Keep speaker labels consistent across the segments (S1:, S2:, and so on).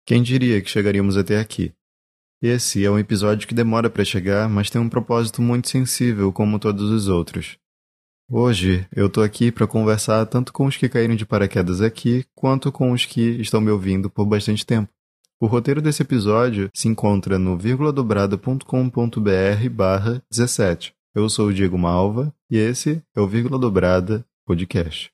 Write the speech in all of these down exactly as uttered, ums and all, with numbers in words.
S1: Quem diria que chegaríamos até aqui? Esse é um episódio que demora para chegar, mas tem um propósito muito sensível como todos os outros. Hoje eu tô aqui para conversar tanto com os que caíram de paraquedas aqui, quanto com os que estão me ouvindo por bastante tempo. O roteiro desse episódio se encontra no vírgula dobrada ponto com ponto b r barra dezessete. Eu sou o Diego Malva e esse é o Vírgula Dobrada Podcast.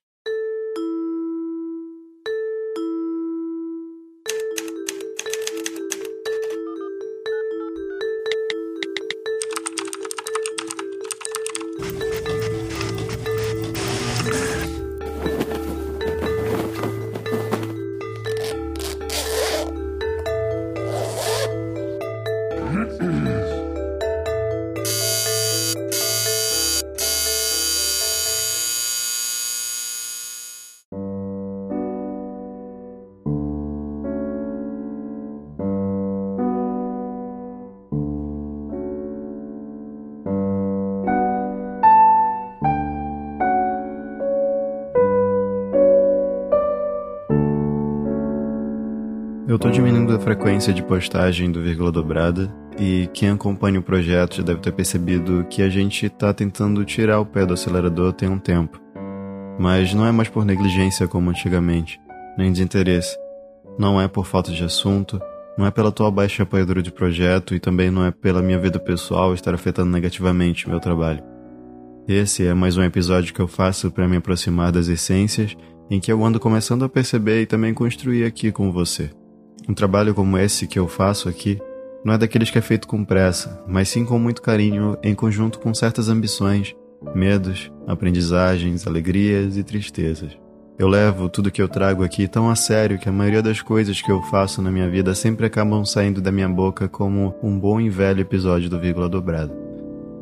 S1: Eu tô diminuindo a frequência de postagem do Vírgula Dobrada e quem acompanha o projeto já deve ter percebido que a gente tá tentando tirar o pé do acelerador tem um tempo. Mas não é mais por negligência como antigamente, nem desinteresse. Não é por falta de assunto, não é pela atual baixa apoiadora de projeto e também não é pela minha vida pessoal estar afetando negativamente o meu trabalho. Esse é mais um episódio que eu faço para me aproximar das essências em que eu ando começando a perceber e também construir aqui com você. Um trabalho como esse que eu faço aqui não é daqueles que é feito com pressa, mas sim com muito carinho em conjunto com certas ambições, medos, aprendizagens, alegrias e tristezas. Eu levo tudo que eu trago aqui tão a sério que a maioria das coisas que eu faço na minha vida sempre acabam saindo da minha boca como um bom e velho episódio do Vírgula Dobrada.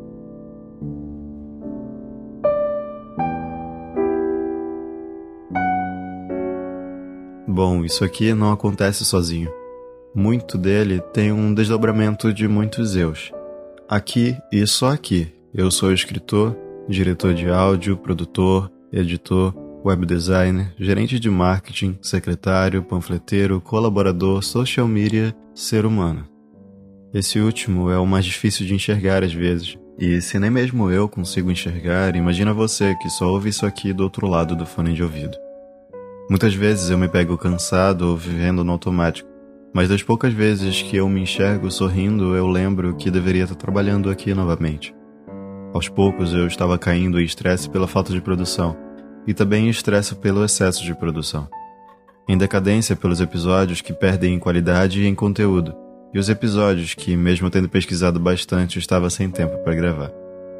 S1: Bom, isso aqui não acontece sozinho. Muito dele tem um desdobramento de muitos eus. Aqui e só aqui, eu sou escritor, diretor de áudio, produtor, editor, web designer, gerente de marketing, secretário, panfleteiro, colaborador, social media, ser humano. Esse último é o mais difícil de enxergar às vezes. E se nem mesmo eu consigo enxergar, imagina você que só ouve isso aqui do outro lado do fone de ouvido. Muitas vezes eu me pego cansado ou vivendo no automático, mas das poucas vezes que eu me enxergo sorrindo, eu lembro que deveria estar trabalhando aqui novamente. Aos poucos eu estava caindo em estresse pela falta de produção, e também em estresse pelo excesso de produção. Em decadência pelos episódios que perdem em qualidade e em conteúdo, e os episódios que, mesmo tendo pesquisado bastante, eu estava sem tempo para gravar.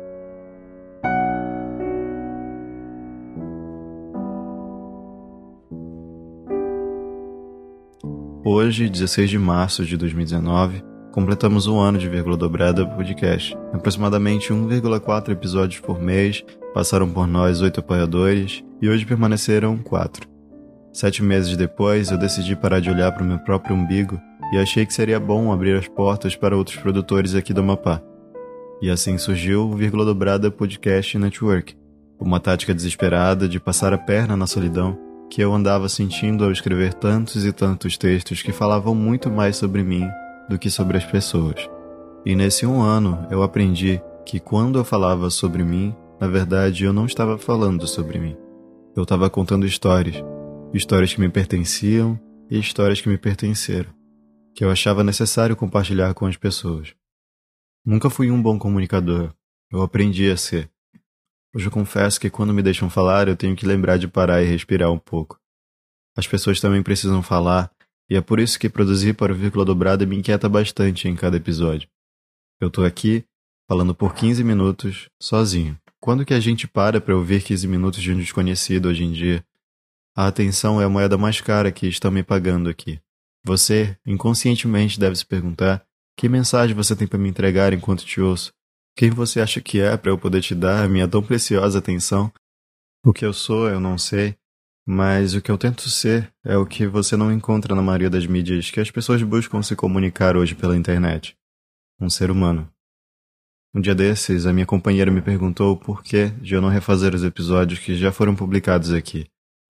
S1: Hoje, dezesseis de março de dois mil e dezenove, completamos um ano de Vírgula Dobrada Podcast. Aproximadamente um vírgula quatro episódios por mês, passaram por nós oito apoiadores e hoje permaneceram quatro. Sete meses depois, eu decidi parar de olhar para o meu próprio umbigo e achei que seria bom abrir as portas para outros produtores aqui do Amapá. E assim surgiu o Vírgula Dobrada Podcast Network, uma tática desesperada de passar a perna na solidão que eu andava sentindo ao escrever tantos e tantos textos que falavam muito mais sobre mim do que sobre as pessoas. E nesse um ano eu aprendi que quando eu falava sobre mim, na verdade eu não estava falando sobre mim. Eu estava contando histórias, histórias que me pertenciam e histórias que me pertenceram, que eu achava necessário compartilhar com as pessoas. Nunca fui um bom comunicador, eu aprendi a ser. Hoje eu confesso que quando me deixam falar, eu tenho que lembrar de parar e respirar um pouco. As pessoas também precisam falar, e é por isso que produzir para o Vírgula Dobrada me inquieta bastante em cada episódio. Eu tô aqui, falando por quinze minutos, sozinho. Quando que a gente para para ouvir quinze minutos de um desconhecido hoje em dia? A atenção é a moeda mais cara que estão me pagando aqui. Você, inconscientemente, deve se perguntar que mensagem você tem para me entregar enquanto te ouço. Quem você acha que é para eu poder te dar a minha tão preciosa atenção? O que eu sou, eu não sei, mas o que eu tento ser é o que você não encontra na maioria das mídias que as pessoas buscam se comunicar hoje pela internet. Um ser humano. Um dia desses, a minha companheira me perguntou o porquê de eu não refazer os episódios que já foram publicados aqui.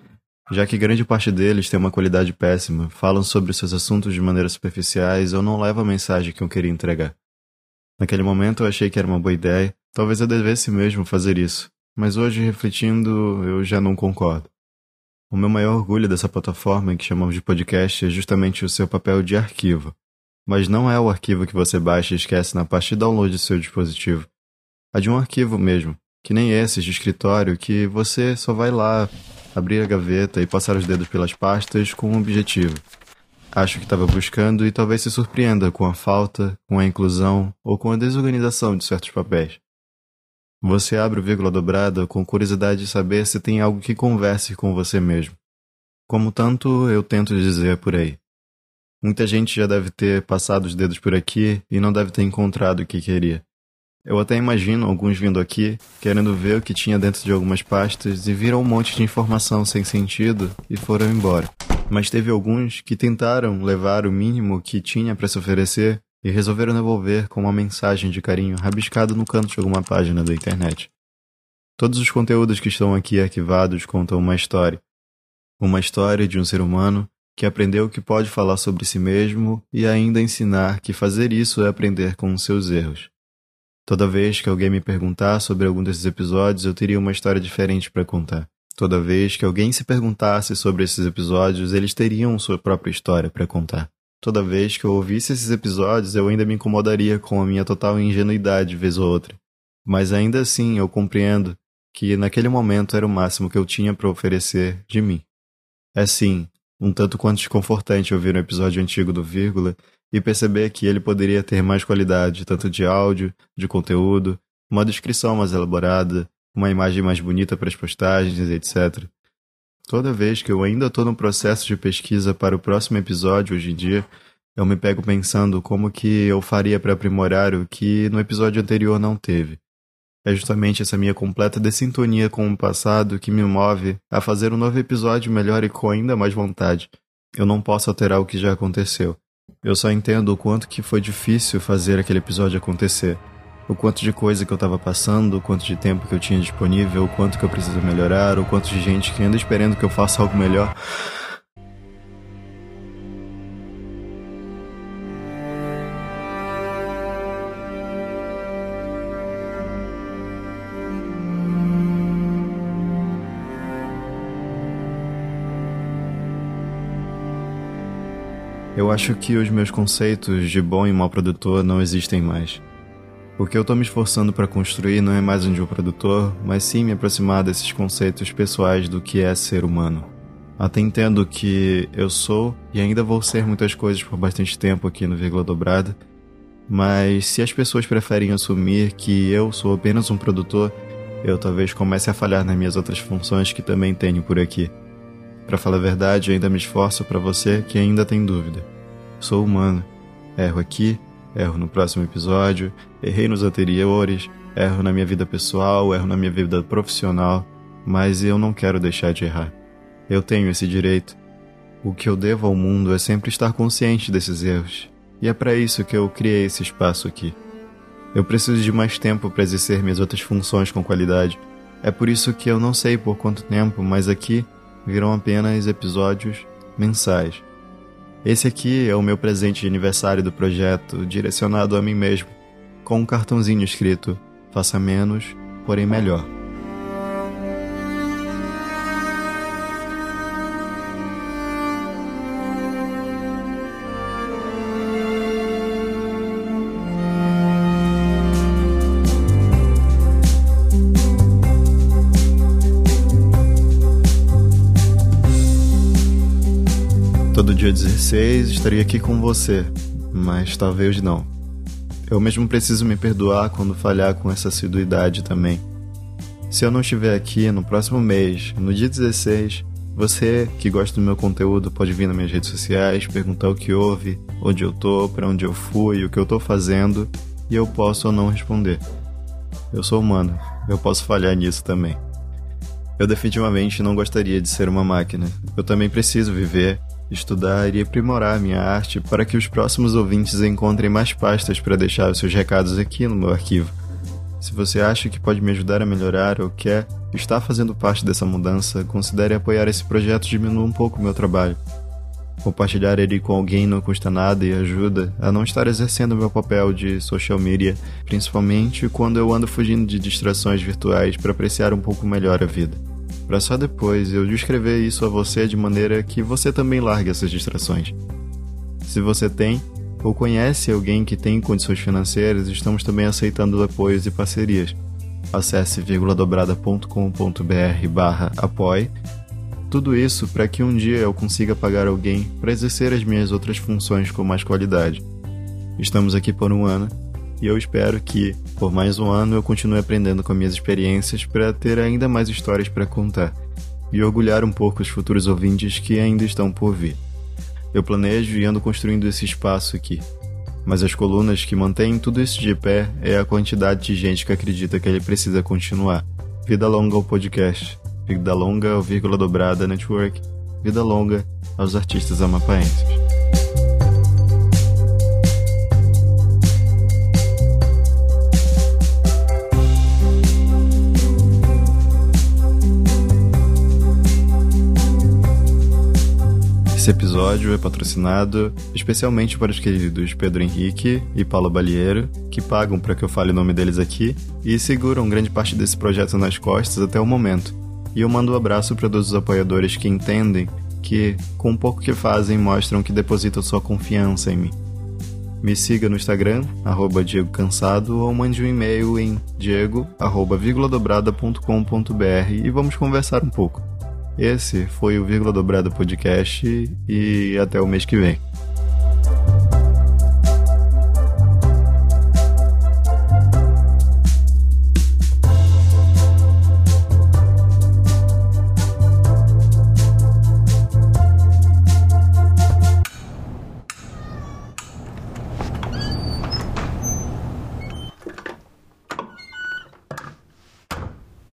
S1: Já que grande parte deles tem uma qualidade péssima, falam sobre seus assuntos de maneira superficiais ou não levam a mensagem que eu queria entregar. Naquele momento eu achei que era uma boa ideia, talvez eu devesse mesmo fazer isso, mas hoje, refletindo, eu já não concordo. O meu maior orgulho dessa plataforma que chamamos de podcast é justamente o seu papel de arquivo. Mas não é o arquivo que você baixa e esquece na parte de download do seu dispositivo. É de um arquivo mesmo, que nem esses de escritório, que você só vai lá, abrir a gaveta e passar os dedos pelas pastas com um objetivo. Acho que estava buscando e talvez se surpreenda com a falta, com a inclusão ou com a desorganização de certos papéis. Você abre o vírgula dobrada com curiosidade de saber se tem algo que converse com você mesmo. Como tanto eu tento dizer por aí. Muita gente já deve ter passado os dedos por aqui e não deve ter encontrado o que queria. Eu até imagino alguns vindo aqui, querendo ver o que tinha dentro de algumas pastas e viram um monte de informação sem sentido e foram embora. Mas teve alguns que tentaram levar o mínimo que tinha para se oferecer e resolveram devolver com uma mensagem de carinho rabiscada no canto de alguma página da internet. Todos os conteúdos que estão aqui arquivados contam uma história. Uma história de um ser humano que aprendeu que pode falar sobre si mesmo e ainda ensinar que fazer isso é aprender com os seus erros. Toda vez que alguém me perguntar sobre algum desses episódios, eu teria uma história diferente para contar. Toda vez que alguém se perguntasse sobre esses episódios, eles teriam sua própria história para contar. Toda vez que eu ouvisse esses episódios, eu ainda me incomodaria com a minha total ingenuidade vez ou outra. Mas ainda assim, eu compreendo que naquele momento era o máximo que eu tinha para oferecer de mim. É sim, um tanto quanto desconfortante ouvir um episódio antigo do Vírgula e perceber que ele poderia ter mais qualidade, tanto de áudio, de conteúdo, uma descrição mais elaborada, uma imagem mais bonita para as postagens, etcétera. Toda vez que eu ainda estou no processo de pesquisa para o próximo episódio hoje em dia, eu me pego pensando como que eu faria para aprimorar o que no episódio anterior não teve. É justamente essa minha completa dessintonia com o passado que me move a fazer um novo episódio melhor e com ainda mais vontade. Eu não posso alterar o que já aconteceu. Eu só entendo o quanto que foi difícil fazer aquele episódio acontecer. O quanto de coisa que eu estava passando, o quanto de tempo que eu tinha disponível, o quanto que eu preciso melhorar, o quanto de gente que anda esperando que eu faça algo melhor. Eu acho que os meus conceitos de bom e mau produtor não existem mais. O que eu estou me esforçando para construir não é mais um de um produtor, mas sim me aproximar desses conceitos pessoais do que é ser humano. Até entendo que eu sou e ainda vou ser muitas coisas por bastante tempo aqui no Vírgula Dobrada, mas se as pessoas preferem assumir que eu sou apenas um produtor, eu talvez comece a falhar nas minhas outras funções que também tenho por aqui. Para falar a verdade, eu ainda me esforço para você que ainda tem dúvida. Sou humano. Erro aqui, erro no próximo episódio, errei nos anteriores, erro na minha vida pessoal, erro na minha vida profissional, mas eu não quero deixar de errar. Eu tenho esse direito. O que eu devo ao mundo é sempre estar consciente desses erros, e é para isso que eu criei esse espaço aqui. Eu preciso de mais tempo para exercer minhas outras funções com qualidade. É por isso que eu não sei por quanto tempo, mas aqui virão apenas episódios mensais. Esse aqui é o meu presente de aniversário do projeto, direcionado a mim mesmo, com um cartãozinho escrito: faça menos, porém melhor. Todo dia dezesseis estaria aqui com você, mas talvez não. Eu mesmo preciso me perdoar quando falhar com essa assiduidade também. Se eu não estiver aqui no próximo mês, no dia dezesseis, você que gosta do meu conteúdo pode vir nas minhas redes sociais, perguntar o que houve, onde eu tô, para onde eu fui, o que eu tô fazendo, e eu posso ou não responder. Eu sou humano, eu posso falhar nisso também. Eu definitivamente não gostaria de ser uma máquina. Eu também preciso viver, estudar e aprimorar minha arte para que os próximos ouvintes encontrem mais pastas para deixar os seus recados aqui no meu arquivo. Se você acha que pode me ajudar a melhorar ou quer estar fazendo parte dessa mudança, considere apoiar esse projeto e diminua um pouco o meu trabalho. Compartilhar ele com alguém não custa nada e ajuda a não estar exercendo meu papel de social media, principalmente quando eu ando fugindo de distrações virtuais para apreciar um pouco melhor a vida. Para só depois eu descrever isso a você de maneira que você também largue essas distrações. Se você tem ou conhece alguém que tem condições financeiras, estamos também aceitando apoios e parcerias. Acesse vírgula dobrada ponto com ponto b r barra apoie. Tudo isso para que um dia eu consiga pagar alguém para exercer as minhas outras funções com mais qualidade. Estamos aqui por um ano e eu espero que, por mais um ano, eu continue aprendendo com minhas experiências para ter ainda mais histórias para contar e orgulhar um pouco os futuros ouvintes que ainda estão por vir. Eu planejo e ando construindo esse espaço aqui, mas as colunas que mantêm tudo isso de pé é a quantidade de gente que acredita que ele precisa continuar. Vida longa ao podcast. Vida longa ao Vírgula Dobrada Network. Vida longa aos artistas amapaenses. Esse episódio é patrocinado especialmente para os queridos Pedro Henrique e Paulo Balieiro, que pagam para que eu fale o nome deles aqui e seguram grande parte desse projeto nas costas até o momento. E eu mando um abraço para todos os apoiadores que entendem que, com o pouco que fazem, mostram que depositam sua confiança em mim. Me siga no Instagram, arroba Diego Cansado, ou mande um e-mail em diego arroba vírgula dobrada ponto com ponto b r e vamos conversar um pouco. Esse foi o Vírgula Dobrada Podcast e até o mês que vem.